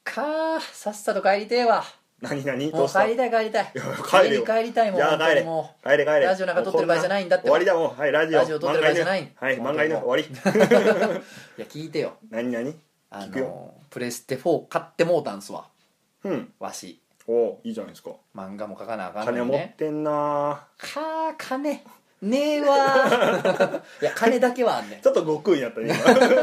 さっさと帰りてえわ。 何もう帰りたい。 いや帰れよ。 帰りたいもん。 いや帰れもう帰れラジオなんか撮ってる場合じゃないんだって。 終わりだもん。はい、ラジオ撮ってる場合じゃない。 はい、漫画犬終わり。 いや聞いてよ。 何聞くよ。 プレステ4買ってもうたんすわ。わし。 おいいじゃないですか。 漫画も書かなあかんの金にね。 持ってんな。 金ねえわいや金だけはあんねん。 ちょっと悟空やったね今。金ね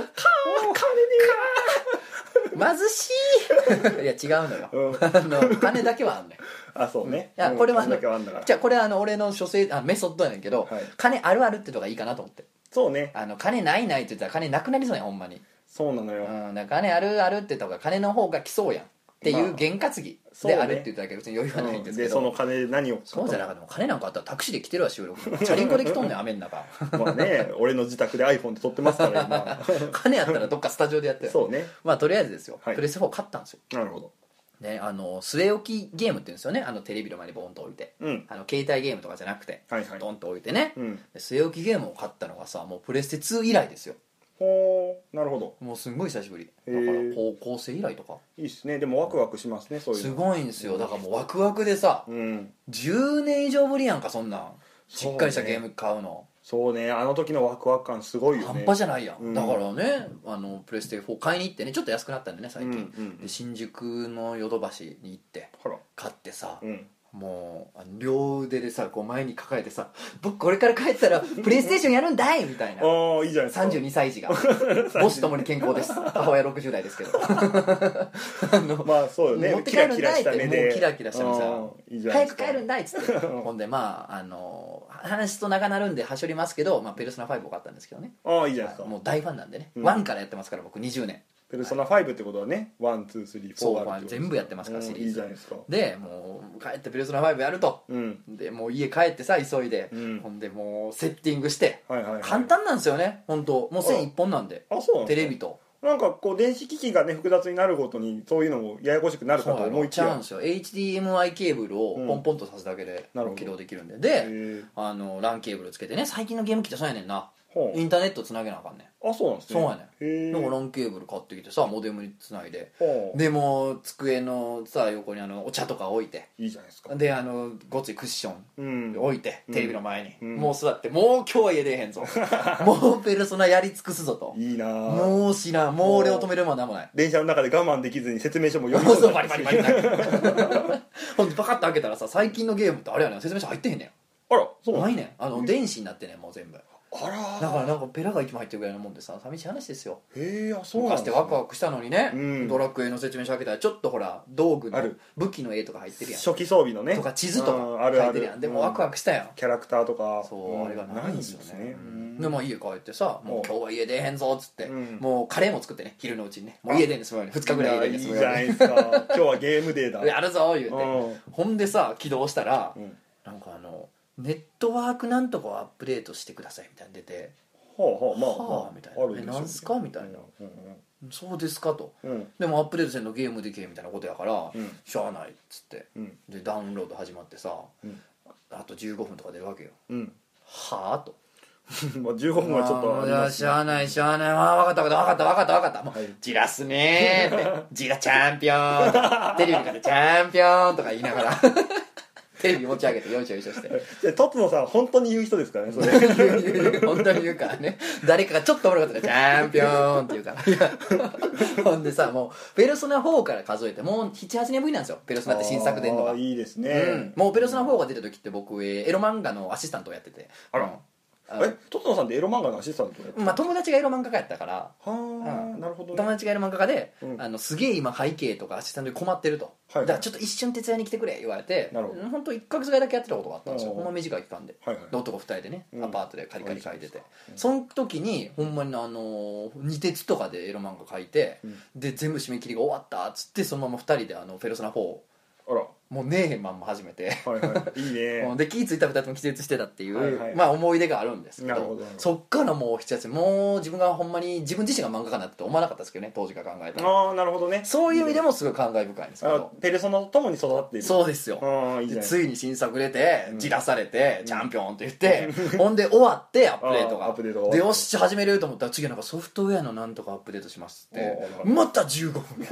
貧しいいや違うのよ、金だけはあんねん。 あ、そうね。 いやこれは金だけはあんだから。 じゃあこれは俺の書生メソッドやねんけど、 はい金あるあるってとこがいいかなと思って。 そうね。 金ないって言ったら金なくなりそうやんほんまに。 そうなのよ。 だから金あるあるってとこが金の方が来そうやんっていう験担ぎであるって言っただけ別に余裕はないんですけど、 でその金で何をそうじゃなかった。金なんかあったらタクシーで来てるわ収録チャリンコで来とんねん雨の中まあね、俺の自宅で iPhone で撮ってますから今。 金やったらどっかスタジオでやってる。 そうね。 まあとりあえずですよ、 はいプレステ4買ったんですよ。 なるほど。 ね、据え置きゲームって言うんですよね。テレビの前にボンと置いて、携帯ゲームとかじゃなくて、ドンと置いてね、で据え置きゲームを買ったのがさ、もうプレステ2以来ですよ。 ほー、なるほど。 もうすんごい久しぶりだから高校生以来とか。 いいっすね。でもワクワクしますね、そういうの。 すごいんですよ。だからもうワクワクでさ、10年以上ぶりやんかそんなん。しっかりしたゲーム買うの。 そうね、あの時のワクワク感すごいよね。 半端じゃないやん、だからねプレステ4買いに行ってね、ちょっと安くなったんでね最近、で新宿のヨドバシに行って買ってさ、もう両腕でさこう前に抱えてさ、僕これから帰ったらプレイステーションやるんだいみたいな。 ああいいじゃないですか。 32歳児が母子ともに健康です。母親60代ですけどまあそうよね、 持って帰るんだいってもうキラキラしたのさ、早く帰るんだいっつってほんで話と長なるんではしょりますけど、ペルソナ5を買ったんですけどね。 ああいいじゃないですか。 もう大ファンなんでね、1からやってますから僕20年。 ペルソナ5ってことはね、1、2、3、4 そう全部やってますからシリーズ。 いいじゃないですか。 でもう帰ってペルソナ5やると、でもう家帰ってさ急いで、ほんでもうセッティングして、簡単なんですよね本当。もう線1本なんで、テレビとなんかこう電子機器がね複雑になるごとにそういうのもややこしくなるかと思いきや、 そうなんですよ。 HDMI ケーブルをポンポンとさすだけで起動できるんで、でLAN ケーブルつけてね、最近のゲーム機ってそうやねんな、インターネットつなげなあかんねん。 あ、そうなんですね。 そうやねん。だから LAN ケーブル買ってきてさ、モデムにつないで、でもう机のさ横にお茶とか置いて、 いいじゃないですか。 でごついクッション置いて、テレビの前に、もう座って、もう今日は家出えへんぞもうペルソナやり尽くすぞと。 いいな。 もう知らん、もう俺を止めるもんなんもない。 電車の中で我慢できずに説明書も読み込んで、 バリバリバリほんでパカッと開けたらさ、最近のゲームってあれやねん、説明書入ってへんねん。 あら、そうないねん。電子になってねんもう全部。 あら、 だからなんかペラが1枚入ってるぐらいのもんでさ、寂しい話ですよ。 へえ、あ、そうなんですね。 昔ってワクワクしたのにね、ドラクエの説明書開けたらちょっとほら道具の武器の絵とか入ってるやん、 初期装備のねとか地図とか書いてるやん。でもワクワクしたやん、 キャラクターとか。 そう、あれがないんですよね。でも家帰ってさ、もう今日は家出えへんぞっつって、もうカレーも作ってね、昼のうちにね、もう家出んで済むように2日ぐらい家出んで済むように。 いいじゃないですか。今日はゲームデーだやるぞ言うて、ほんでさ起動したら、なんかネットワークなんとかをアップデートしてくださいみたいに出て、 まあみたいな、 あるでしょうね。 なんすかみたいな、そうですかと、でもアップデートせんのゲームでけみたいなことやから、しゃあないっつって、でダウンロード始まってさ、あと15分とか出るわけよ、はあとまあ15分はちょっとありますね。 しゃあないしゃあない、分かったもう、じらすねーってじらチャンピオンテレビからチャンピオンとか言いながらテレビ持ち上げてよいしょよいしょしてじゃあとつのさん本当に言う人ですからねそれ言う本当に言うからね。誰かがちょっとおもろかったらチャンピオンって言うからほんでさ、もうペルソナ4から数えてもう 7,8 年ぶりなんですよ、ペルソナって新作出んのが。 いいですね、 もうペルソナ4が出た時って僕エロ漫画のアシスタントをやってて、 あら、とつのさんってエロ漫画のアシスタントやってまあ友達がエロ漫画家やったから、 はあ、なるほどね。 友達がエロ漫画家で、すげえ今背景とかアシスタントに困ってると、だからちょっと一瞬手伝いに来てくれ言われて、本当1ヶ月ぐらいだけやってたことがあったんですよ、ほんま短い期間で、男2人でねアパートでカリカリ書いてて、その時にほんまに二鉄とかでエロ漫画書いて、で全部締め切りが終わったっつって、そのまま2人でペルソナ4をもうねえへんまんま始めていいねで気ぃ付いた2人とも気絶してたっていう、まあ思い出があるんですけど、そっからもう7月もう自分がほんまに自分自身が漫画家になって思わなかったですけどね、当時から考えたら。 ああ、なるほどね。 そういう意味でもすごい感慨深いんですけど、 ペルソナとともに育っている。 そうですよ。でついに新作出てじらされてチャンピオンって言ってほんで終わってアップデートがでよし始めると思ったら、次なんかソフトウェアのなんとかアップデートしますってまた15分やって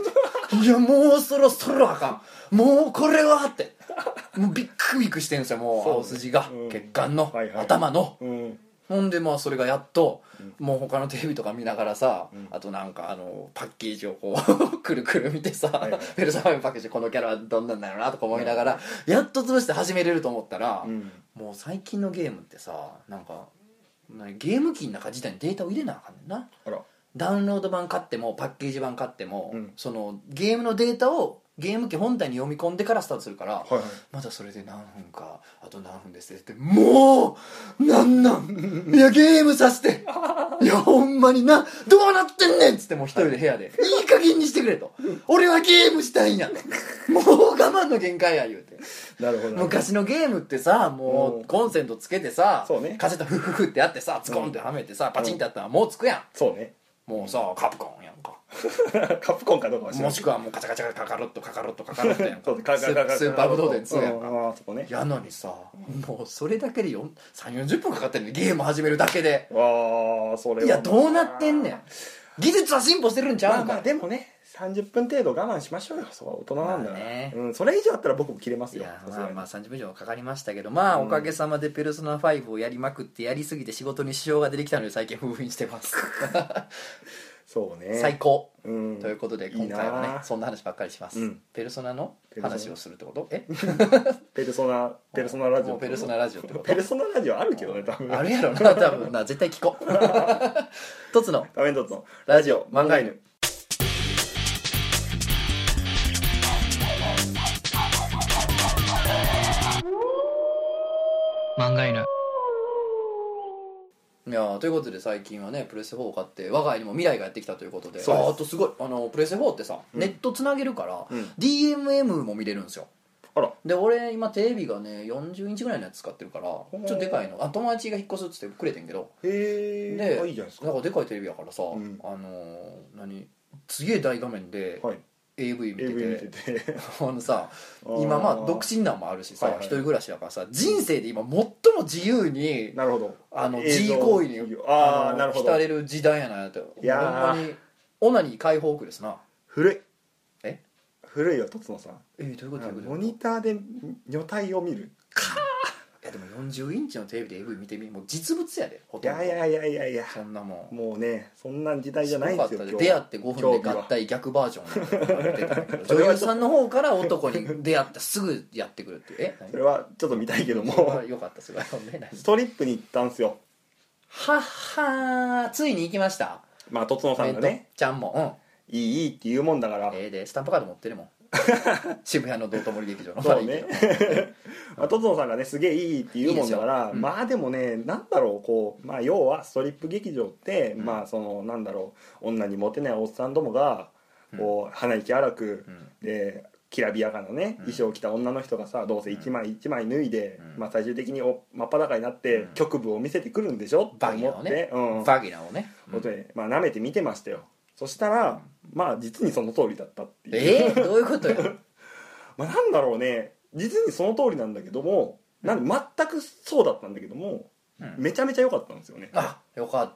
いやもうそろそろあかん、もうこれはってもうビックビックしてるんですよ、もう青筋が、血管の、頭の、ほんでまあそれがやっと、もう他のテレビとか見ながらさ、あとなんかパッケージをこうくるくる見てさ、ペルソナ5パッケージこのキャラはどんなんだろうなとか思いながら、やっと潰して始めれると思ったら、もう最近のゲームってさ、なんかゲーム機の中自体にデータを入れなあかんねんな。ダウンロード版買ってもパッケージ版買っても、そのゲームのデータをゲーム機本体に読み込んでからスタートするから、まだそれで何分かあと何分ですってもうなんいやゲームさせていやほんまにどうなってんねんっつってもう一人で部屋でいい加減にしてくれと、俺はゲームしたいんやもう我慢の限界や言うて。 なるほど。 昔のゲームってさ、もうコンセントつけてさ、カセットフフフってやってさ、ツコンってはめてさ、パチンってやったらもうつくやん。 そうね。 もうさカプコンやんかカプコンかどうかは知らない、 もしくはもうカチャカチャカカロットカカロットカカロットやんかスーパーブドウデン2やんか、 あそこね。 やのにさ、もうそれだけで3,40分かかってるね、ゲーム始めるだけで。 それは、 いやどうなってんねん、技術は進歩してるんちゃうんか。 まあでもね30分程度我慢しましょうよ、そう大人なんだから、それ以上あったら僕も切れますよ。 いやまあ30分以上かかりましたけど、まあおかげさまでペルソナ5をやりまくってやりすぎて仕事に支障が出てきたので最近封印してますそうね、 最高、ということで今回はねそんな話ばっかりします、ペルソナの話をするってこと？ ペルソナラジオ、 ペルソナラジオってこと？ ペルソナラジオあるけどね、多分あるやろな、多分な、絶対聞こうトツの画面トツのラジオ漫画犬。漫画犬。いやということで最近はねプレステ4を買って我が家にも未来がやってきたということで、あとすごいプレステ4ってさ、ネットつなげるから、DMM も見れるんですよ。で俺今テレビがね40インチぐらいのやつ使ってるからちょっとでかいの、友達が引っ越すっつってくれてんけど、 でいいじゃないですか。 だからでかいテレビやからさ、すげえ大画面で、AV 見ててさ今まあ独身なんもあるしさ、一人暮らしだからさ、人生で今最も自由になるほど G 行為に浸れる時代やなって。ほんまにオナニー解放区ですな。 古いよトツノさん。 どういうこと？ モニターで女体を見るいやでも40インチのテレビで AV 見てみ、もう実物やでほとんど。 いやそんなもんもうねそんな時代じゃないんですよ。 出会って5分で合体逆バージョン女優さんの方から男に出会ってすぐやってくるっていう。 それはちょっと見たいけどもよかった、すごいストリップに行ったんすよ。 はっはー、ついに行きました。 まあとつのさんがねちゃんもいいって言うもんだから、 でスタンプカード持ってるもん渋谷の道頓堀劇場の。 そうねとつのさんがねすげえいいって言うもんだから、まあでもねなんだろうこう、まあ要はストリップ劇場って、まあそのなんだろう女にモテないおっさんどもがこう鼻息荒く、できらびやかなね衣装を着た女の人がさどうせ一枚一枚脱いで、まあ最終的に真っ裸になって局部を見せてくるんでしょって思って、 バギナをね、 まあ舐めて見てましたよ。そしたらまあ実にその通りだったっていう。 どういうことよまあなんだろうね、実にその通りなんだけども、なんで全くそうだったんだけども、めちゃめちゃ良かったんですよね。 あ、よかった、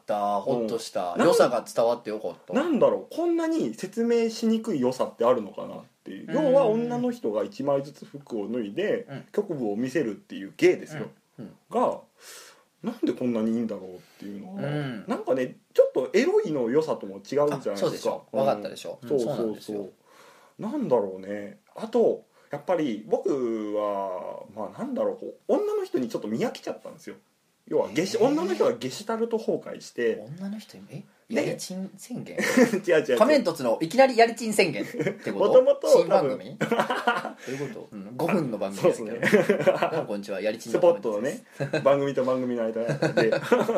ホッとした、良さが伝わってよかった。 なんだろう、こんなに説明しにくい良さってあるのかなっていう。要は女の人が1枚ずつ服を脱いで局部を見せるっていう芸ですよ、がなんでこんなにいいんだろうっていうのは、なんかねちょっとエロいの良さとも違うじゃないですか。 そうでしょ、分かったでしょ。 そうなんだろうね。あとやっぱり僕はまあなんだろう、女の人にちょっと見飽きちゃったんですよ。要は女の人がゲシュタルト崩壊して、 女の人にやりちん宣言違う仮面凸のいきなりやりちん宣言ってこと？ もと新番組どういうこと？5分の番組ですけど、こんにちは、やりちんスポットのね番組と番組の間で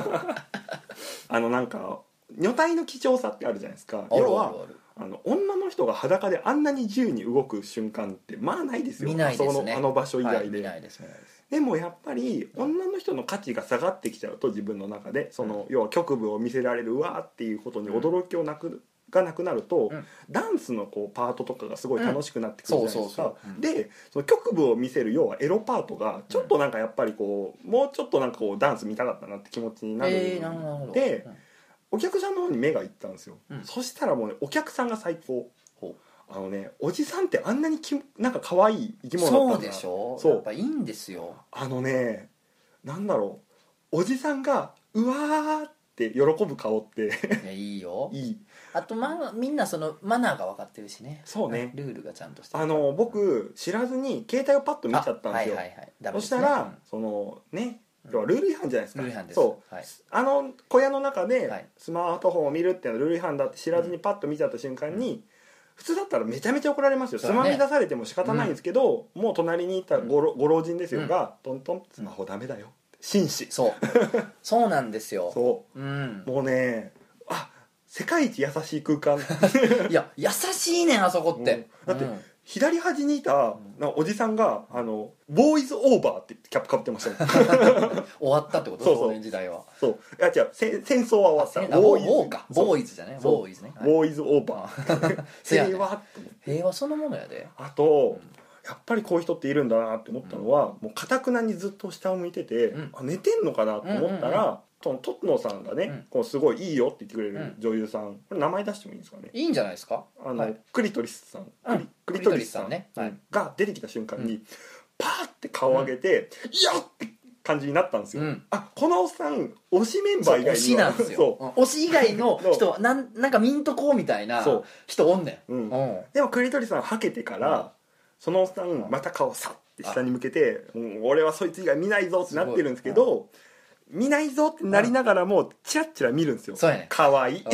なんか女体の貴重さってあるじゃないですか。要は女の人が裸であんなに自由に動く瞬間ってまあないですよ。 見ないですね、 あの場所以外で。 見ないです。 でもやっぱり女の人の価値が下がってきちゃうと、自分の中でその要は局部を見せられるわっていうことに驚きをがなくなると、ダンスのこうパートとかがすごい楽しくなってくるじゃないですか。でその局部を見せる要はエロパートがちょっとなんかやっぱりこうもうちょっとなんかこうダンス見たかったなって気持ちになるので、お客さんの方に目がいったんですよ。そしたらもうねお客さんが最高。 おじさんってあんなになんか可愛い生き物だったんだ。 そうでしょ。 そうやっぱいいんですよ。 なんだろう、おじさんがうわーって喜ぶ顔っていや、いいよ。 いい。 あと、みんなそのマナーが分かってるしね。 そうね、 ルールがちゃんとしてる。 僕知らずに携帯をパッと見ちゃったんですよ。そしたら、そのね、ルール違反じゃないですか。 ルール違反です。 そう、 はい、 小屋の中でスマートフォンを見るっていうのはルール違反だって知らずにパッと見ちゃった瞬間に、普通だったらめちゃめちゃ怒られますよ。つまみ出されても仕方ないんですけど、もう隣にいたご老人ですよが、トントンスマホダメだよ、紳士。 そうなんですよ。 そう、もうね、世界一優しい空間いや優しいねん、あそこって、 だって左端にいたおじさんがボーイズオーバーってキャップかぶってましたもん終わったってこと？少年時代は。そう、 いや違う、戦争は終わった。 ボーイズじゃね、ボーイズね、 ボーイズオーバー平和そのものやで。 あとやっぱりこういう人っているんだなって思ったのは、もうかたくなにずっと下を向いてて、寝てんのかなと思ったら、トッノさんがね、こうすごいいいよって言ってくれる女優さん、これ名前出してもいいんですかね？ いいんじゃないですか。 クリトリスさん、クリトリスさんねが出てきた瞬間にパーって顔を上げて「いやっ!」って感じになったんですよ。このおっさん推しメンバー以外には推しなんですよ。推し以外の人はなんかミントコーみたいな人おんねん。 でもクリトリスさんはけてからそのおっさんまた顔さって下に向けて「俺はそいつ以外見ないぞ」ってなってるんですけど、見ないぞってなりながらもチラッチラ見るんですよ。 そうやね。 かわいい。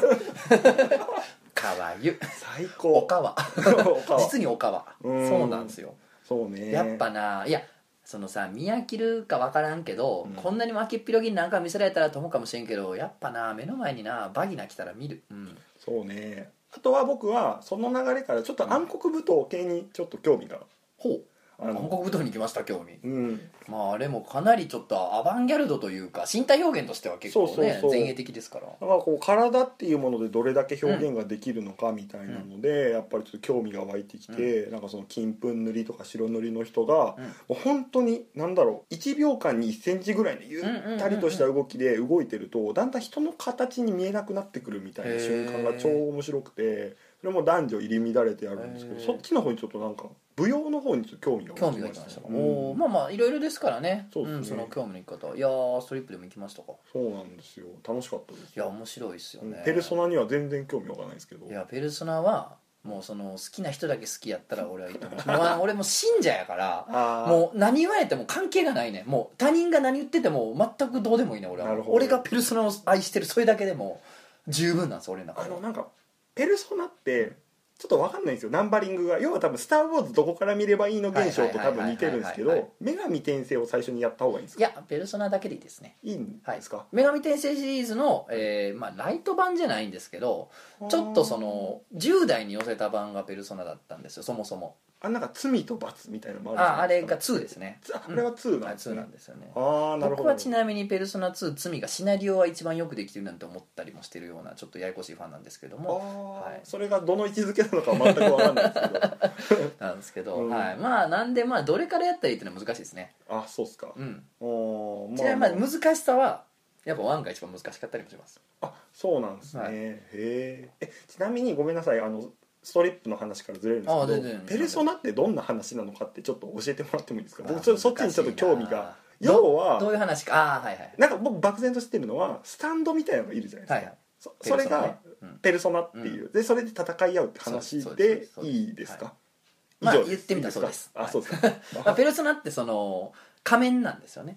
かわゆ。 最高。 おかわ。実におかわ。そうなんですよ。 そうね。 やっぱな、いやそのさ、見飽きるか分からんけど、こんなに負けっぴろぎに何か見せられたらと思うかもしれんけど、やっぱな、目の前になバギナ来たら見る。 そうね。あとは僕はその流れからちょっと暗黒舞踏系にちょっと興味が。 暗黒舞踏に来ました、興味。あれもかなりちょっとアバンギャルドというか身体表現としては結構ね、前衛的ですから。だからこう体っていうものでどれだけ表現ができるのかみたいなので、やっぱりちょっと興味が湧いてきて、なんかその金粉塗りとか白塗りの人が、もう本当に何だろう、1秒間に1センチぐらいのゆったりとした動きで動いてるとだんだん人の形に見えなくなってくるみたいな瞬間が超面白くて、それも男女入り乱れてあるんですけど、そっちの方にちょっとなんか舞踊の方にちょっと興味が湧きました。 まあいろいろですからね。その興味の生き方。いやストリップでも行きましたか？そうなんですよ、楽しかったです。 いや面白いですよね。 ペルソナには全然興味湧かないですけど。 いやペルソナはもうその好きな人だけ好きやったら俺はいいと思う。俺も信者やからもう何言われても関係がないね。もう他人が何言ってても全くどうでもいいね。俺がペルソナを愛してるそれだけでも十分なんです、俺の中で。 なんかペルソナってちょっと分かんないんですよ、ナンバリングが。要は多分「スター・ウォーズ」どこから見ればいいの現象と多分似てるんですけど、女神転生を最初にやった方がいいんですか？ いやペルソナだけでいいですね。 いいんですか？ 女神転生シリーズの、ライト版じゃないんですけど、ちょっとその10代に寄せた版がペルソナだったんですよ、そもそも。 なんか罪と罰みたいなのもある。 あれが2ですね。 あれは2なんですね。 2なんですよね。 なるほど。 僕はちなみにペルソナ2罪がシナリオは一番よくできてるなんて思ったりもしてるようなちょっとややこしいファンなんですけども、 それがどの位置づけなのかは全く分かんないですけどなんですけど、なんでどれからやったらいいっていうのは難しいですね。 そうっすか。 ちなみに難しさはやっぱ1が一番難しかったりもします。 そうなんですね。ちなみにごめんなさい、ストリップの話からずれるんですけど、ペルソナってどんな話なのかってちょっと教えてもらってもいいですか？僕そっちにちょっと興味が。要はどういう話か。 なんか僕漠然と知ってるのはスタンドみたいなのがいるじゃないですか。それがペルソナっていう、でそれで戦い合うって話でいいですか？ 言ってみたらそうです。 そうですか。 ペルソナってその仮面なんですよね。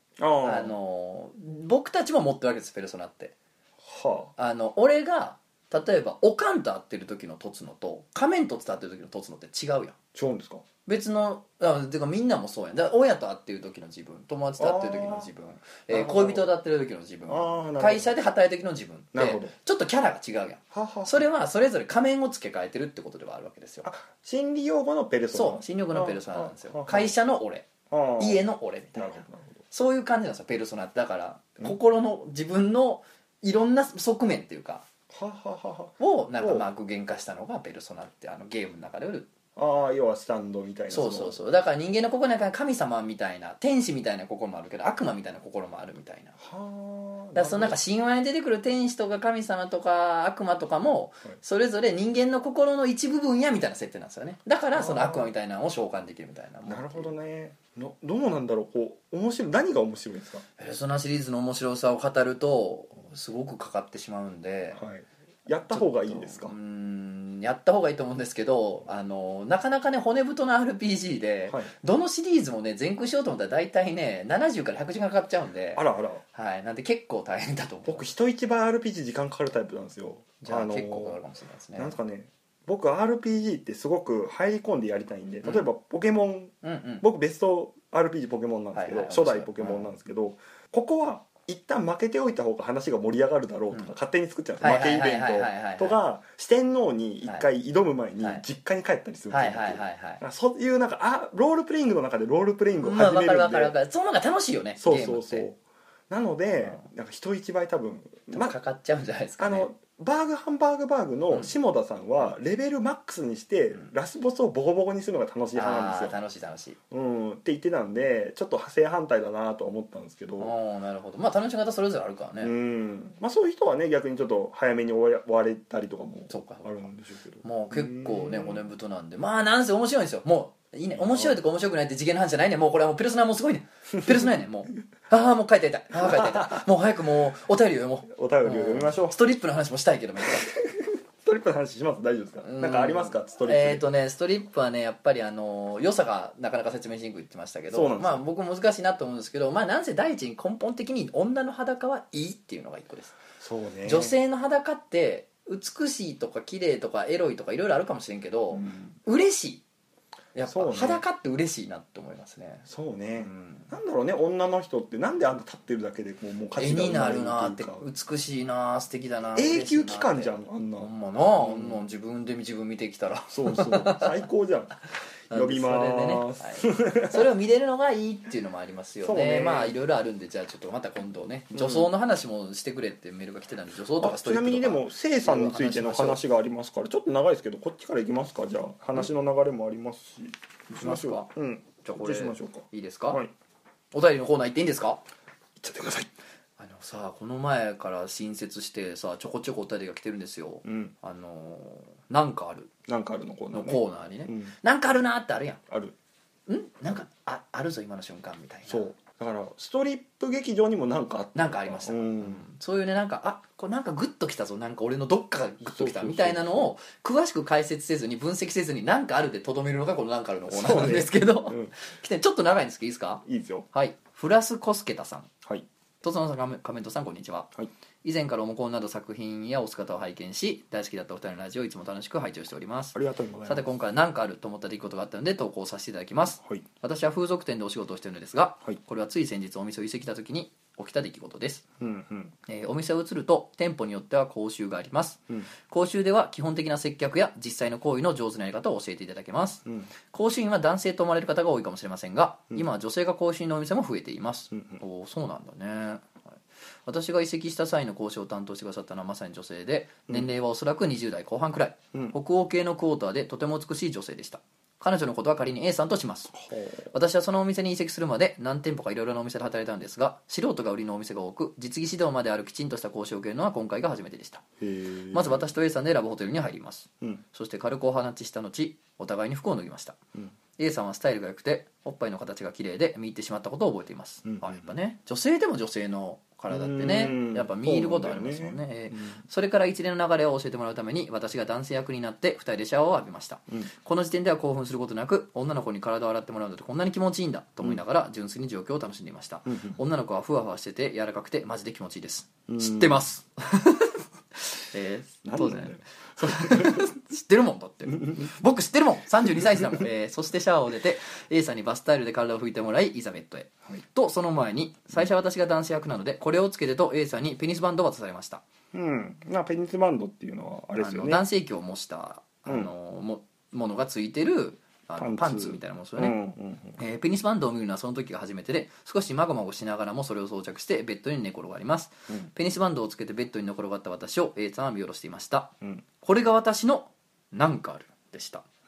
僕たちも持ってるわけです、ペルソナって。俺が例えばおかんと会ってる時のとつのと仮面とつと会ってる時のとつのって違うやん。 違うんですか？ 別のてかみんなもそうやん。だから親と会ってる時の自分、友達と会ってる時の自分、恋人と会ってる時の自分、会社で働いてる時の自分ってちょっとキャラが違うやん。それはそれぞれ仮面を付け替えてるってことではあるわけですよ。 心理用語のペルソナ。 そう、心理用語のペルソナなんですよ。会社の俺、家の俺みたいな、そういう感じなんですよペルソナって。だから心の自分のいろんな側面っていうかをなんか具現化したのがペルソナってゲームの中であるああ要はスタンドみたいな。 そうだから人間の心の中に神様みたいな天使みたいな心もあるけど悪魔みたいな心もあるみたいな。はあ。だからそのなんか神話に出てくる天使とか神様とか悪魔とかもそれぞれ人間の心の一部分やみたいな設定なんですよね。だからその悪魔みたいなのを召喚できるみたいな。 なるほどね。どうなんだろう、こう面白い、何が面白いんですか。 ペルソナシリーズの面白さを語るとすごくかかってしまうんで、 はい、やった方がいいですか。 やった方がいいと思うんですけど、なかなかね骨太の RPG で、はい、どのシリーズもね全空しようと思ったら大体ね70から100時間かかっちゃうんで、 あらあら、 はい、なんで結構大変だと思う。 僕人一倍 RPG 時間かかるタイプなんですよ。 じゃあ、結構かかるかもしれないですね。 なんですかね、僕 RPG ってすごく入り込んでやりたいんで、例えばポケモン、僕ベスト RPG ポケモンなんですけど、初代ポケモンなんですけど、ここは一旦負けておいた方が話が盛り上がるだろうとか勝手に作っちゃうんですよ。負けイベントとか四天王に一回挑む前に実家に帰ったりするんですよ。そういうなんかロールプレイングの中でロールプレイングを始めるんで、 分かるその方が楽しいよね。 そうなのでなんか人一倍多分かかっちゃうんじゃないですかね。 ハンバーグバーグの下田さんはレベルマックスにしてラスボスをボコボコにするのが楽しい派なんですよ。 楽しい、 って言ってたんでちょっと正反対だなと思ったんですけど。 なるほど。まあ楽しみ方それぞれあるからね。 まあそういう人はね逆にちょっと早めに終われたりとかもあるんでしょうけど、 もう結構ね骨太なんで、まあなんせ面白いんですよ。もういいね、面白いとか面白くないって次元の話じゃないね。もうこれはもうペルソナもうすごいね。ペルソナやねもうもう書いていたいもう早くもうお便りを読もう。 お便りを読みましょう。 ストリップの話もしたいけどもストリップの話します。大丈夫ですか。なんかありますかストリップ。 ストリップはねやっぱり良さがなかなか説明しにくいって言ってましたけど、まあ僕難しいなと思うんですけど、まあなんせ第一に根本的に女の裸はいいっていうのが一個です。 そうね。 女性の裸って美しいとか綺麗とかエロいとかいろいろあるかもしれんけど、嬉しい。やっぱ裸って嬉しいなって思いますね。 そうね、なんだろうね、女の人ってなんであんな立ってるだけでもう価値が絵になるなって、美しいな素敵だな、 永久期間じゃんあんな。 ほんまな、あんな自分見てきたらそう最高じゃん。呼びます、 それを見れるのがいいっていうのもありますよね。まあいろいろあるんで、じゃあちょっとまた今度ね女装の話もしてくれってメールが来てたんで、女装とかストリップとか。ちなみにでもせいさんについての話がありますからちょっと長いですけどこっちからいきますか。じゃあ話の流れもありますししましょうか。じゃあこれしましょうか。 いいですか。 はい、 お便りのコーナー行っていいんですか。行っちゃってください。 さあこの前から新設してさちょこちょこお便りが来てるんですよ。なんかあるのコーナーにね、なんかあるなってあるやん。 ある。 なんかあるぞ今の瞬間みたいな。 そうだからストリップ劇場にもなんかあった。 なんかありました。そういうね、なんかこれなんかグッときたぞ、なんか俺のどっかがグッときたみたいなのを詳しく解説せずに分析せずになんかあるでとどめるのがこのなんかあるのコーナーなんですけど、来てちょっと長いんですけどいいですか。 いいですよ。 はい。フラスコスケタさん。 はい。 とつのさん、カメントさんこんにちは。 はい。 以前からオモコンなど作品やお姿を拝見し大好きだったお二人のラジオをいつも楽しく拝聴しております。 ありがとうございます。 さて今回は何かあると思った出来事があったので投稿させていただきます。 はい。 私は風俗店でお仕事をしているのですが、 はい、 これはつい先日お店を移籍した時に起きた出来事です。お店を移ると店舗によっては講習があります。講習では基本的な接客や実際の行為の上手なやり方を教えていただけます。講習員は男性と思われる方が多いかもしれませんが、今は女性が講習員のお店も増えています。そうなんだね。私が移籍した際の交渉を担当してくださったのはまさに女性で、年齢はおそらく20代後半くらい、北欧系のクォーターでとても美しい女性でした。彼女のことは仮に A さんとします。私はそのお店に移籍するまで何店舗かいろいろなお店で働いたんですが、素人が売りのお店が多く実技指導まであるきちんとした講習を受けるのは今回が初めてでした。まず私と A さんでラブホテルに入ります。そして軽くお話しした後お互いに服を脱ぎました。A さんはスタイルが良くておっぱいの形が綺麗で見入ってしまったことを覚えています。やっぱね、女性でも女性の体ってねやっぱ見入ることありますもんね。それから一連の流れを教えてもらうために私が男性役になって2人でシャワーを浴びました。この時点では興奮することなく、女の子に体を洗ってもらうのってこんなに気持ちいいんだと思いながら純粋に状況を楽しんでいました。女の子はふわふわしてて柔らかくてマジで気持ちいいです。知ってます当然知ってるもん。だって僕知ってるもん、32歳だもん。そしてシャワーを出て A さんにバスタイルで体を拭いてもらいいざベッドへ、とその前に最初は私が男性役なのでこれをつけてと A さんにペニスバンドを渡されました。 ペニスバンドっていうのはあれですよね、 男性器を模したものがついてるパンツみたいなものですよね。ペニスバンドを見るのはその時が初めてで、少しまごまごしながらもそれを装着してベッドに寝転がります。ペニスバンドをつけてベッドに寝転がった私を A さんは見下ろしていました。これが私のなんかあるでした。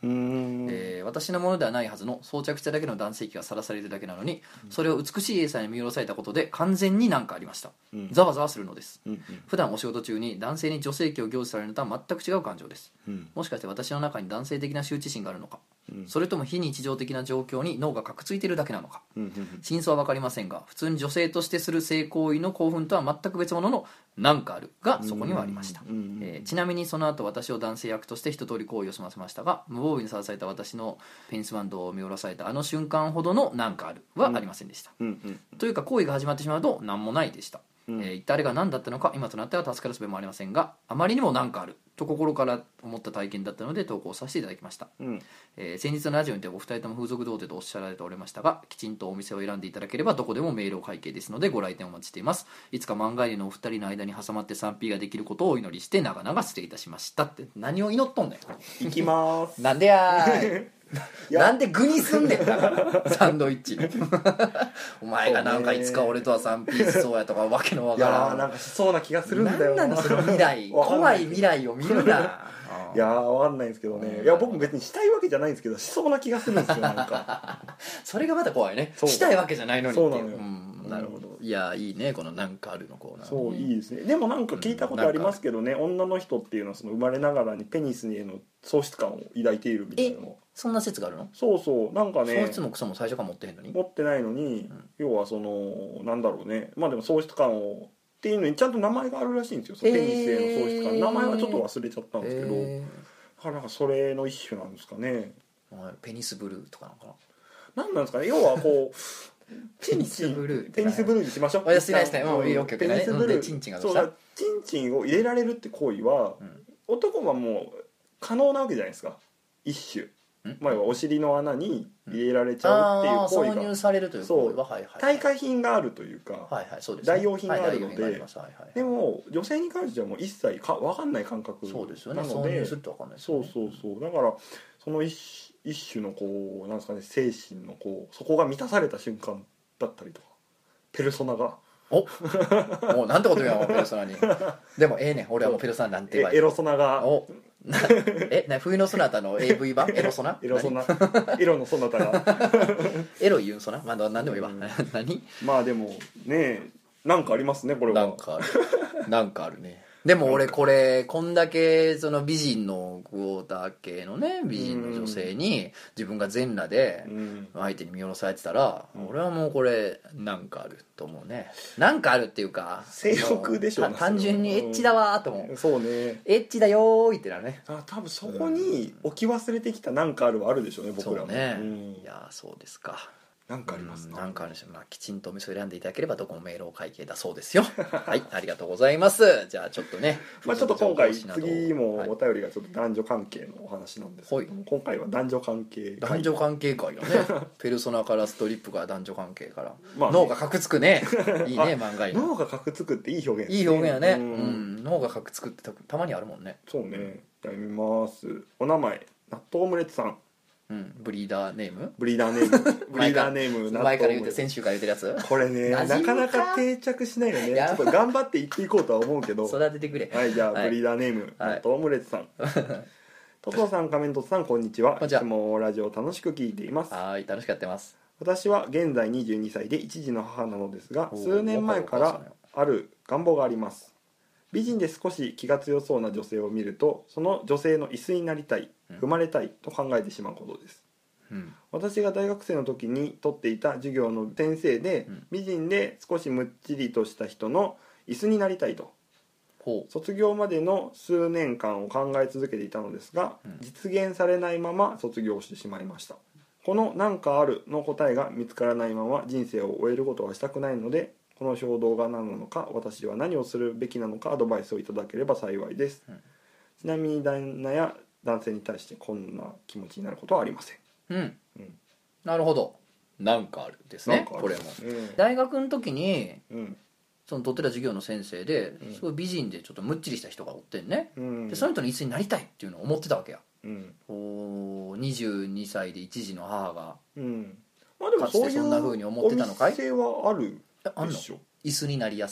私のものではないはずの装着しただけの男性器がさらされるだけなのに、それを美しい A さんに見下ろされたことで完全に何かありました、ざわざわするのです、普段お仕事中に男性に女性器を凝視されるのとは全く違う感情です、もしかして私の中に男性的な羞恥心があるのか、それとも非日常的な状況に脳がかくついているだけなのか、真相は分かりませんが、普通に女性としてする性行為の興奮とは全く別物の何かあるがそこにはありました、ちなみにその後私を男性役として一通り行為を済ませましたが、無防備にさらされた私のペニスバンドを見下ろされたあの瞬間ほどの何かあるはありませんでした、というか行為が始まってしまうと何もないでした、一体あれが何だったのか今となっては助かる術もありませんが、あまりにも何かあると心から思った体験だったので投稿させていただきました、先日のラジオにてお二人とも風俗童貞とおっしゃられておりましたが、きちんとお店を選んでいただければどこでもメールを会計ですのでご来店お待ちしています。いつか漫画入りのお二人の間に挟まって 3P ができることをお祈りして長々失礼いたしましたって。何を祈っとんねん。 行きまーす。 なんでやーいなんで具にすんねんだからサンドイッチお前がなんかいつか俺とは 3P しそうやとかわけのわからん、 いやなんかしそうな気がするんだよな。なんだその未来怖い未来を見るな。 いやわかんないんですけどね、いや僕も別にしたいわけじゃないんですけどしそうな気がするんですよなんかそれがまた怖いね。したいわけじゃないのにっていう。 そうなのよ、 なるほど。いやいいねこのなんかあるのコーナー、ね、 そういいですね。でもなんか聞いたことありますけどね、女の人っていうのはその生まれながらにペニスへの喪失感を抱いているみたいなの。 そんな説があるの？ そうそうなんかね、 喪失もクソも最初から持ってへんのに持ってないのに、要はそのなんだろうね、まあでも喪失感をっていうのにちゃんと名前があるらしいんですよ、そのペニスへの喪失感。名前はちょっと忘れちゃったんですけど、だからなんかそれの一種なんですかね。 ペニスブルーとかなんかな。なんなんですかね、要はこうペニスブルーペニスブルーにしましょう。 おやすみなさい。もういいオッケー。 ペニスブルー。 チンチンがどうした？ そうだ、チンチンを入れられるって行為は、男はもう可能なわけじゃないですか。一種。前はお尻の穴に入れられちゃうっていう行為が、 挿入されるという行為は、はいはい、 対価品があるというか、 はいはい、そうですね、 代用品があるので、 はいはいはい、 でも女性に関してはもう一切分かんない感覚なので、 そうですよね、挿入すると分かんないですよね。 そうだからその一種のこうなんですかね、精神のこうそこが満たされた瞬間だったりとか、ペルソナがもうなんてこと言うのペルソナにでもええねん、俺はもうペルソナなんて言われエロソナが冬のソナタの AV 版エロソナエロのソナタがエロ言うんソナ、まあ何でもいいわ、何まあでもね、なんかありますねこれは。 なんかあるね。でも俺こんだけその美人のクォーター系のね美人の女性に自分が全裸で相手に見下ろされてたら、俺はもうこれなんかあると思うね。なんかあるっていうか性欲でしょうね。 単純にエッチだわーと思う。 そうね、 エッチだよーってなるね。 多分そこに置き忘れてきたなんかあるはあるでしょうね、僕らも。 そうね、いやそうですか。 なんかありますね。 なんかあるでしょう。まあ、きちんとお店を選んでいただければどこもメールを会計だそうですよはい、ありがとうございます。じゃあちょっとねまあちょっと今回次もお便りがちょっと男女関係のお話なんですけども、今回は男女関係会よねペルソナからストリップから男女関係から、まあね、脳がかくつくねいいね漫画脳がかくつくっていい表現ですね。 いい表現やね、脳がかくつくってたまにあるもんね。 そうね。じゃあ読みます。お名前納豆オムレツさん。 ブリーダーネーム前から言うて先週から言ってるやつ。 これねなかなか定着しないよね。ちょっと頑張って言っていこうとは思うけど育ててくれ。 はい、じゃあブリーダーネーム納豆オムレツさん。トトさん、仮面トトさん、こんにちは。いつもラジオ楽しく聞いています。 はい、楽しくやってます。 私は現在22歳で一児の母なのですが、数年前からある願望があります。美人で少し気が強そうな女性を見ると、その女性の椅子になりたい、踏まれたいと考えてしまうことです。私が大学生の時に取っていた授業の先生で、美人で少しむっちりとした人の椅子になりたいと、卒業までの数年間を考え続けていたのですが、実現されないまま卒業してしまいました。このなんかあるの答えが見つからないまま人生を終えることはしたくないので、この衝動が何なのか、私は何をするべきなのか、アドバイスをいただければ幸いです。ちなみに旦那や男性に対してこんな気持ちになることはありません。 なるほど。なんかあるですね。これも、大学の時に、その取ってた授業の先生ですごい美人でちょっとむっちりした人がおってんね、でその人の椅子になりたいっていうのを思ってたわけや、22歳で一児の母が、 まあでもかつてそんな風に思ってたのかい。 お店はあるあんの椅子になり屋さん。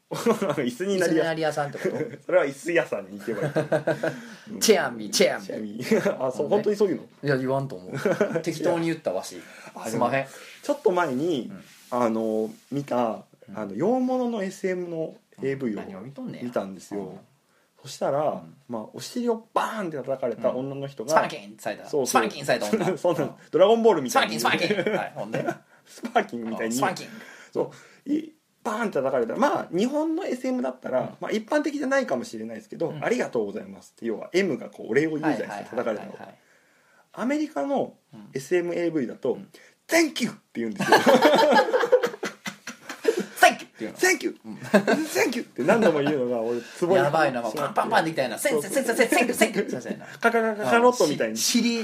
椅子になり屋さんってことそれは椅子屋さんに行けばいいチェアミチェアミあ、そう、本当にそういうの？ いや言わんと思う適当に言ったわしすまへん。 ちょっと前に、見た洋物の SM の AV を見たんですよ。そしたら、お尻をバーンって叩かれた女の人が、 スパーキンされたスパーキンされた女そうなの、ドラゴンボールみたいにスパーキンはい、ほんでスパーキンみたいにスパーキンそうバーンって叩かれたら、日本の SM だったら、一般的じゃないかもしれないですけど、ありがとうございますって、要は M がこうお礼を言うじゃないですか、叩かれたの。アメリカの SMAV だと、Thank you って言うんですよ。Thank you! Thank you! って何度も言うのが俺ツボにやばいな、パンパンパンできたよな。センセンセンセンセンセンセンセンセンセンカカカカカロットみたいにシリ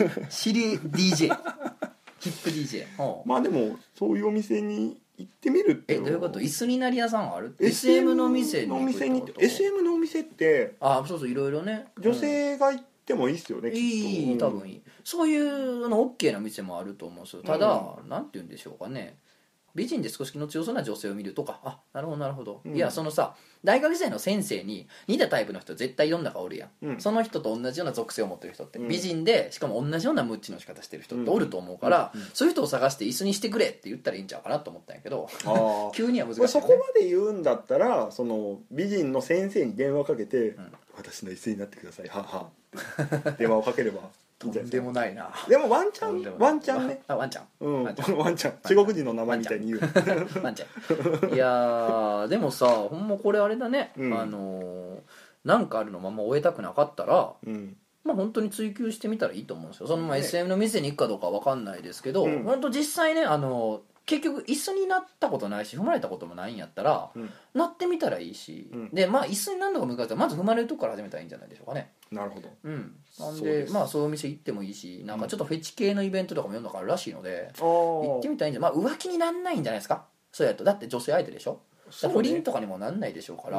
DJ ヒップ DJ。 でもそういうお店に行ってみるってどういうこと？椅子になり屋さんある？ SM の店に行くってこと？ SM のお店ってそうそう、いろいろね、 女性が行ってもいいっすよね、きっと。 いい、多分いい。そういうの OK な店もあると思うんですよ。ただ、なんて言うんでしょうかね、美人で少し気の強そうな女性を見るとか、なるほどなるほど、いや、そのさ、大学時代の先生に似たタイプの人絶対世の中おるやん、その人と同じような属性を持ってる人って、美人でしかも同じようなムッチの仕方してる人っておると思うから、そういう人を探して椅子にしてくれって言ったらいいんちゃうかなと思ったんやけど急には難しい、ね、 そこまで言うんだったら、その美人の先生に電話かけて、私の椅子になってください、ははって電話をかければとんでもないな。 でもワンチャンね。 ワンチャン。 ワンチャン。中国人の名前みたいに言う。 ワンチャン。いやでもさ、ほんまこれあれだね。なんかあるのまま終えたくなかったら、本当に追求してみたらいいと思うんですよ。そのSM の店に行くかどうかは分かんないですけど、本当実際ね、結局椅子になったことないし踏まれたこともないんやったら、なってみたらいいし、で椅子になるのが難しいからまず踏まれるとこから始めたらいいんじゃないでしょうかね。 なるほど。 なんでそういうお店行ってもいいし、なんかちょっとフェチ系のイベントとかも世の中あるらしいので、行ってみたらいいんじゃない。浮気になんないんじゃないですか、そうやと。だって女性相手でしょ、不倫とかにもなんないでしょうから、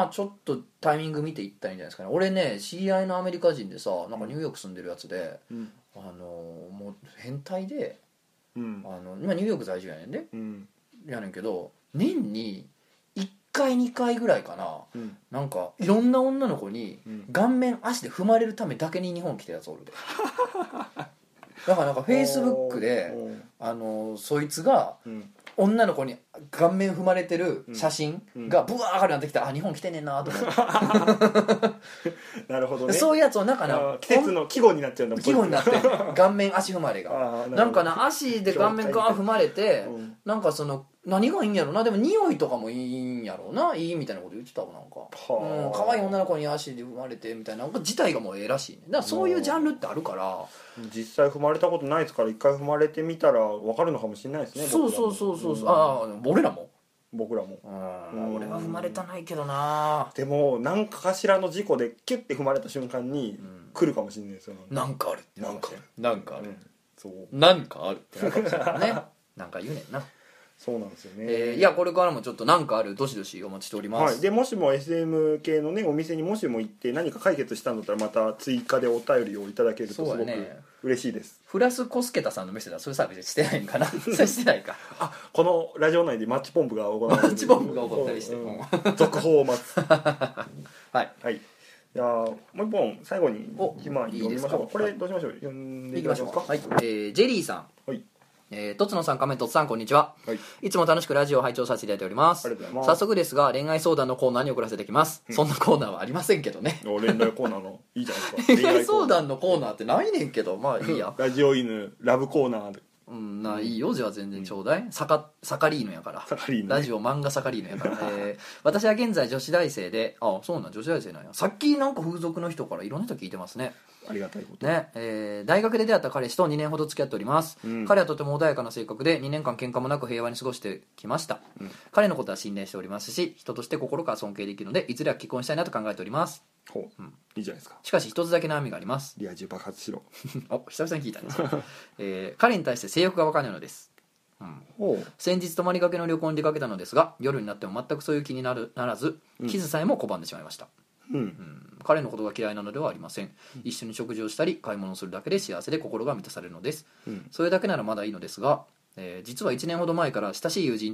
ちょっとタイミング見て行ったらいいんじゃないですかね。俺ね、知り合いのアメリカ人でさ、なんかニューヨーク住んでるやつで、もう変態で、今ニューヨーク在住やねんで、やねんけど、年に1回2回ぐらいかな、なんかいろんな女の子に顔面足で踏まれるためだけに日本来たやつおるで。だからなんかフェイスブックでそいつが女の子に顔面踏まれてる写真がブワー上がるようになってきたら、日本来てんねんなと思ってなるほどね。 そういうやつをなんかな、 季節の季語になっちゃうんだ。 季語になって顔面足踏まれがなんかな、足で顔面ガー踏まれて、なんかその何がいいんやろな、でも匂いとかもいいんやろうな、いいみたいなこと言ってたわ。なんか可愛い女の子に足で踏まれてみたいな、自体がもうええらしいね。だからそういうジャンルってあるから、 実際踏まれたことないですから、一回踏まれてみたら分かるのかもしれないですね。 そう俺らも僕らも俺は踏まれたないけどな。 でも何かしらの事故でキュッて踏まれた瞬間に来るかもしれないですよ。 なんかあるってなんかある、 そうなんかあるってなるかもしれないね。なんか言うねんな。 そうなんですよね。 いや、これからもちょっとなんかある、どしどしお待ちしております。 でもしも SM 系のねお店にもしも行って何か解決したんだったら、また追加でお便りをいただけるとすごく嬉しいです。 フラスコスケタさんの店ではそういうサービスしてないんかな。それしてないか。 このラジオ内でマッチポンプが行われてる。 マッチポンプが起こったりして、 続報を待つ。 はい。 じゃあもう一本最後に今読みましょうか。これどうしましょう。読んでいきましょうか。 はい。ジェリーさん。はい。とつのさん、亀とつさん、こんにちは、いつも楽しくラジオを拝聴させていただいております。早速ですが、恋愛相談のコーナーに送らせてきます、そんなコーナーはありませんけどね。 恋愛コーナーのいいじゃないですか。 恋愛相談のコーナーってないねんけど、まあいいや。 ラジオ犬ラブコーナーでいいよ、じゃあ全然ちょうだい。サカリーノやから、ラジオ漫画サカリーノやから。私は現在女子大生で、そうなん、女子大生なんや。さっきなんか風俗の人からいろんな人聞いてますね。 ありがたいことね。大学で出会った彼氏と2年ほど付き合っております、彼はとても穏やかな性格で2年間喧嘩もなく平和に過ごしてきました、彼のことは信頼しておりますし、人として心から尊敬できるので、いずれは結婚したいなと考えております。 いいじゃないですか。 しかし一つだけ悩みがあります。 リア充爆発しろ。 久々に聞いたんです、彼に対して性欲が分からないのです。先日泊まりがけの旅行に出かけたのですが、夜になっても全くそういう気にならず、キスさえも拒んでしまいました。彼のことが嫌いなのではありません、一緒に食事をしたり買い物をするだけで幸せで心が満たされるのです、それだけならまだいいのですが、実は1年ほど前から親しい友人と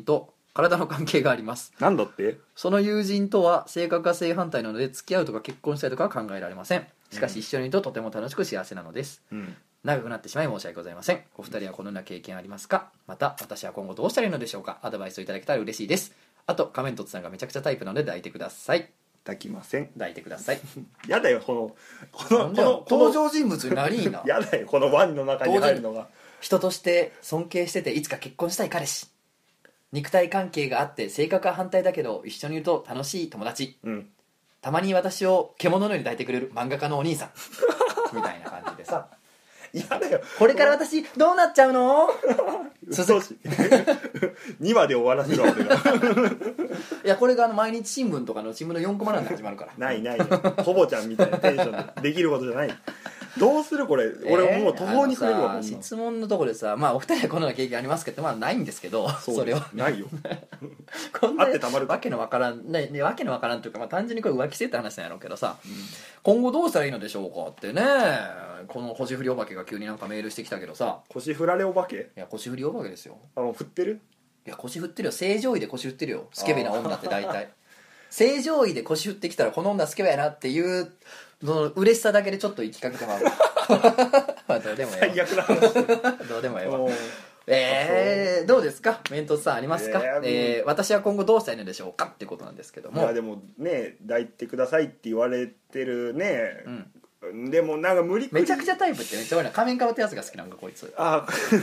体の関係があります。 なんだって？ その友人とは性格が正反対なので付き合うとか結婚したいとかは考えられません。しかし一緒にいるととても楽しく幸せなのです、長くなってしまい申し訳ございません。お二人はこのような経験ありますか？また私は今後どうしたらいいのでしょうか？アドバイスをいただけたら嬉しいです。あと仮面凸さんがめちゃくちゃタイプなので抱いてください。 抱きません。 抱いてください。 やだよこの登場人物になりーな。 やだよこのワニの中に入るのが。 人として尊敬してていつか結婚したい彼氏、肉体関係があって性格は反対だけど一緒にいると楽しい友達、たまに私を獣のように抱いてくれる漫画家のお兄さんみたいな感じでさ嫌だよこれから私どうなっちゃうの続き2話で終わらせろ俺がいやこれが毎日新聞とかの新聞の4コマ欄で始まるからないよほぼちゃんみたいなテンションでできることじゃない。どうするこれ、俺もう途方に暮れるわ。 質問のところでさ、まあお二人はこのような経験ありますけど、まあないんですけど、それはないよこんなあってたまるか。 わけのわからんね、わけのわからんというか、まあ単純にこれ浮気性って話なんやろうけどさ、今後どうしたらいいのでしょうかってね、この腰振りお化けが急になんかメールしてきたけどさ。 腰振られお化け？いや腰振りお化けですよ。 振ってる？ いや腰振ってるよ。正常位で腰振ってるよ。スケベな女って大体正常位で腰振ってきたらこの女スケベやなっていうその嬉しさだけでちょっと行きかけてまうまあどうでもええわ。 最悪な話どうでもええわ。どうですかメントスさんありますか？私は今後どうしたらいいのでしょうかってことなんですけども。 いやでもね抱いてくださいって言われてるね、でもなんか無理くりめちゃくちゃタイプってめっちゃ多いな。仮面かぶってやつが好きなんかこいつ。 あ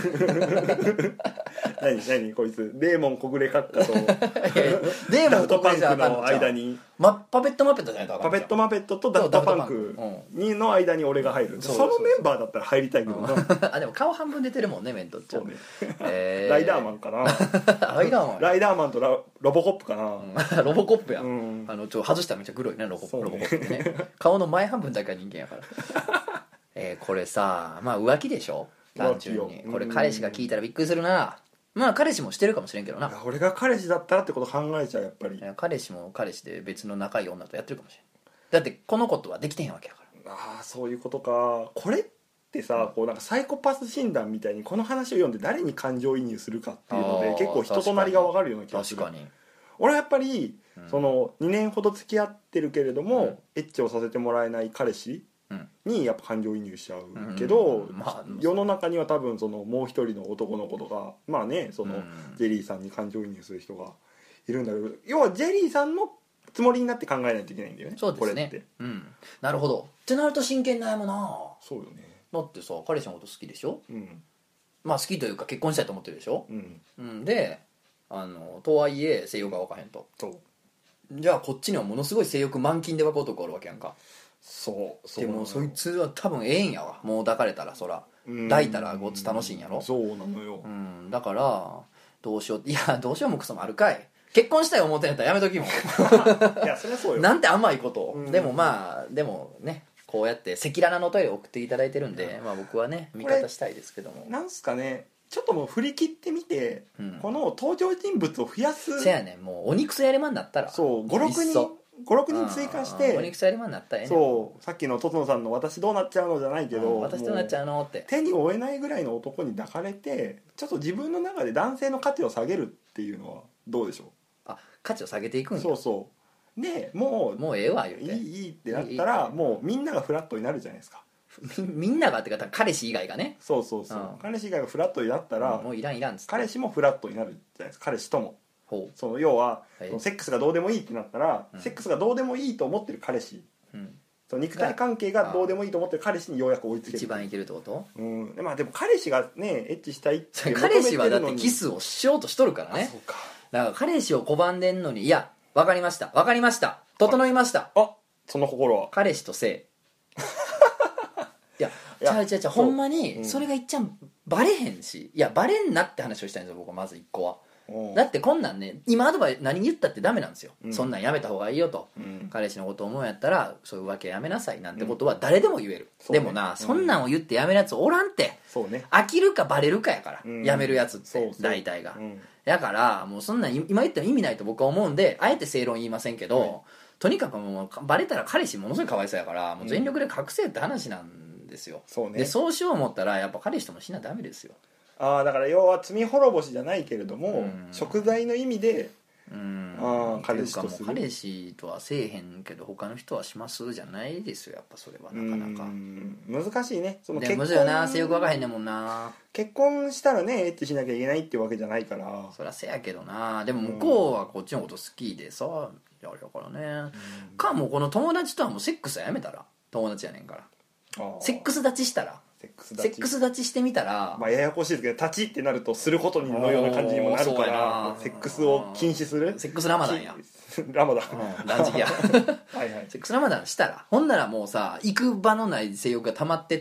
何こいつデーモン小暮閣下とデーモン小暮閣下の間にパペットマペットじゃないとパペットマペットとダフトパンクの間に俺が入る。そのメンバーだったら入りたいけどな。 あでも顔半分出てるもんねメントっちゃ。 そうねライダーマンかな。 ライダーマンとロボコップかな。 ロボコップや外したらめっちゃグロいねロボコップってね。顔の前半分だけは人間やからこれさまあ浮気でしょ単純に。これ彼氏が聞いたらびっくりするな。まあ彼氏もしてるかもしれんけどな。 俺が彼氏だったらってこと考えちゃうやっぱり。 彼氏も彼氏で別の仲いい女とやってるかもしれん。だってこのことはできてへんわけやから。 ああそういうことか。これってさ、こうなんかサイコパス診断みたいにこの話を読んで誰に感情移入するかっていうので結構人となりが分かるような気がする。 確かに俺はやっぱり、その2年ほど付き合ってるけれども、エッチをさせてもらえない彼氏にやっぱ感情移入しちゃうけど、世の中には多分そのもう一人の男の子とかまあねそのジェリーさんに感情移入する人がいるんだけど、要はジェリーさんのつもりになって考えないといけないんだよね。 そうですね。これって、なるほど。ってなると真剣に悩むな。 そうよね。 だってさ彼氏のこと好きでしょ。まあ好きというか結婚したいと思ってるでしょ。でとはいえ性欲が分かへんと。じゃあこっちにはものすごい性欲満勤で湧く男おるわけやんか。そうでもそいつは多分ええんやわ。もう抱かれたらそら抱いたらごっつ楽しいんやろ。 そうなのよ。 だからどうしよう。いやどうしようもクソもあるかい。結婚したい思ってんやったらやめときもいやそりゃそうよ。 なんて甘いことを。でもまあでもねこうやって赤裸々のお便りを送っていただいてるんで、まあ僕はね味方したいですけども。 なんすかねちょっともう振り切ってみて、この登場人物を増やす。 せやねんもうお肉そやりまんなったらそう56人追加してお肉そやりまんなったらええねん。 そうさっきのとつのさんの私どうなっちゃうのじゃないけど、 私どうなっちゃうのって手に負えないぐらいの男に抱かれてちょっと自分の中で男性の価値を下げるっていうのはどうでしょう。 価値を下げていくんや。 そうでもうええわ言うていいってなったらもうみんながフラットになるじゃないですか。 みんながってか彼氏以外がね。 そう、彼氏以外がフラットになったら、 もういらんっつって彼氏もフラットになるじゃないですか。彼氏ともその要は、セックスがどうでもいいってなったら、セックスがどうでもいいと思ってる彼氏、その肉体関係がどうでもいいと思ってる彼氏にようやく追いつける。 一番いけるってこと？ まあでも彼氏がねエッチしたいって彼氏はだってキスをしようとしとるからね。そうか。だから彼氏を拒んでんのにいや分かりました整いました。 その心は彼氏と性いや違うほんまにそれがいっちゃんバレへんし、いやバレんなって話をしたいんですよ僕は。まず一個はだってこんなんね今アドバイス何言ったってダメなんですよ、そんなんやめた方がいいよと、彼氏のこと思うんやったらそういうわけやめなさいなんてことは誰でも言える、でもな、そんなんを言ってやめるやつおらんって。 そうね、 飽きるかバレるかやから、やめるやつって大体が、だからもうそんなん今言っても意味ないと僕は思うんであえて正論言いませんけど、とにかくもうバレたら彼氏ものすごいかわいそうやからもう全力で隠せって話なんですよ、でそうしよう思ったらやっぱ彼氏ともしなダメですよ。 ああだから要は罪滅ぼしじゃないけれども、贖罪の意味で彼氏とする。 彼氏とはせえへんけど他の人はしますじゃないですよ、やっぱそれはなかなか難しいね。その結婚むずいよな、性欲分かへんねんもんな。 結婚したらねエッチしなきゃいけないってわけじゃないから。 そりゃせやけどな。でも向こうはこっちのこと好きでさ、あれだからね。かもうこの友達とはもうセックスはやめたら、友達やねんから。セックス立ちしたら、セックス立ちしてみたら、 まあややこしいですけど、立ちってなるとすることのような感じにもなるから、セックスを禁止する。 セックスラマダンや。 ラマダン、 断食やはい、 はい、 セックスラマダンしたら、ほんならもうさ、行く場のない性欲が溜まってって、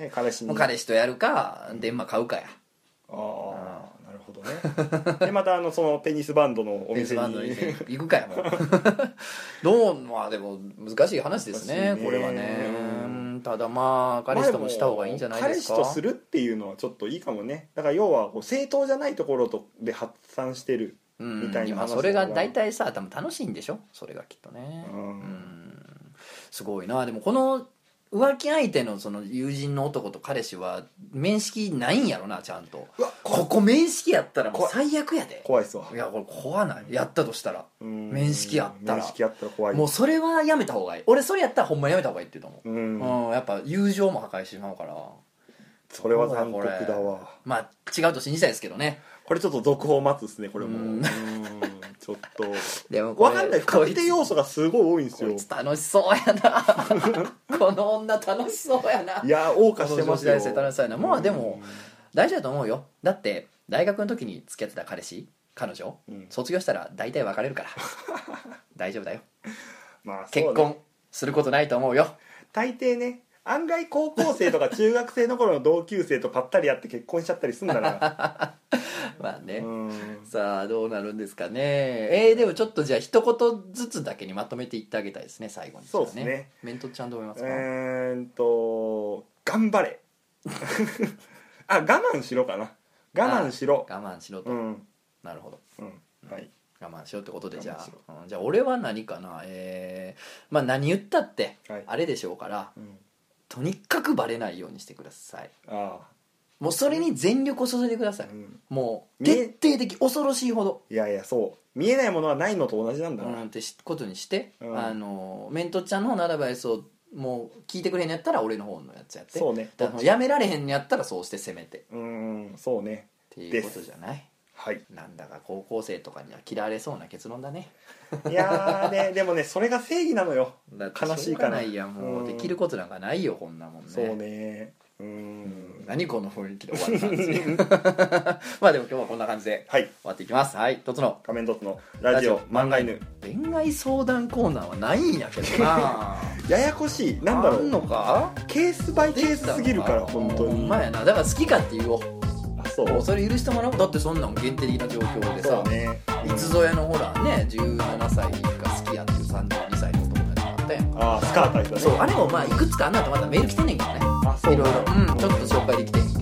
彼氏とやるか電話買うかや。 ああなるほどね。でまたそのペニスバンドのお店に行くかやもうどう、まあでも難しい話ですねこれはね。ただまあ彼氏ともした方がいいんじゃないですか。 彼氏とするっていうのはちょっといいかもね。だから要はこう正当じゃないところで発散してるみたいな話。 それが大体さ多分楽しいんでしょそれがきっとね。すごいな。でもこの浮気相手のその友人の男と彼氏は面識ないんやろなちゃんと。ここ面識やったらもう最悪やで。 怖いっすわ。 いやこれ怖ない。やったとしたら面識やったら怖い。 もうそれはやめた方がいい。俺それやったらほんまやめた方がいいって言うと思う。やっぱ友情も破壊してしまうから。 それは残酷だわ。 まあ違うと信じたいですけどね。これちょっと続報待つですねこれも。ちょっとでも分かんない。不確定要素がすごい多いんですよ。 こいつ楽しそうやなこの女楽しそうやな。 いや謳歌してますよ。 楽しそうやな。まあでも大丈夫だと思うよ。だって大学の時に付き合ってた彼女、卒業したら大体別れるから大丈夫だよ。まあ結婚することないと思うよ大抵ね。案外高校生とか中学生の頃の同級生とぱったり会って結婚しちゃったりすんだなまあね。さあどうなるんですかね。でもちょっとじゃあ一言ずつだけにまとめていってあげたいですね最後に。 そうですね。 メントちゃんどう思いますか。 頑張れ我慢しろかな。我慢しろと、なるほど、 はい、 我慢しろってことでじゃあ俺は何かな。まあ何言ったってあれでしょうから、とにかくバレないようにしてください。もうそれに全力を注いでください。もう徹底的、恐ろしいほど。 いやいやそう見えないものはないのと同じなんだなってことにして、メントちゃんの方のアドバイスをもう聞いてくれへんやったら俺の方のやつやって。 そうね。 やめられへんやったらそうして攻めて。 そうねっていうことじゃない。 はい、 なんだか高校生とかには嫌われそうな結論だね。 いやねでもねそれが正義なのよ。悲しいかな。 いやもうできることなんかないよこんなもんね。 そうね。 何この雰囲気で終わる感じまあでも今日はこんな感じで終わっていきます。はい、とつの仮面凸のラジオ漫画犬。 恋愛相談コーナーはないんやけどなややこしい。なんだろう。 あんのか。 ケースバイケースすぎるから本当に。 ほんまやな。だから好きかって言おう。それ許してもらおう。だってそんなん限定的な状況でさ、いつぞやのほらね17歳が好きやっていう32歳の男たちがあったやんか。 スカータイプだね。 そうあれもまあいくつかあんなとまたメール来てんねんけどね。いろいろちょっと紹介できて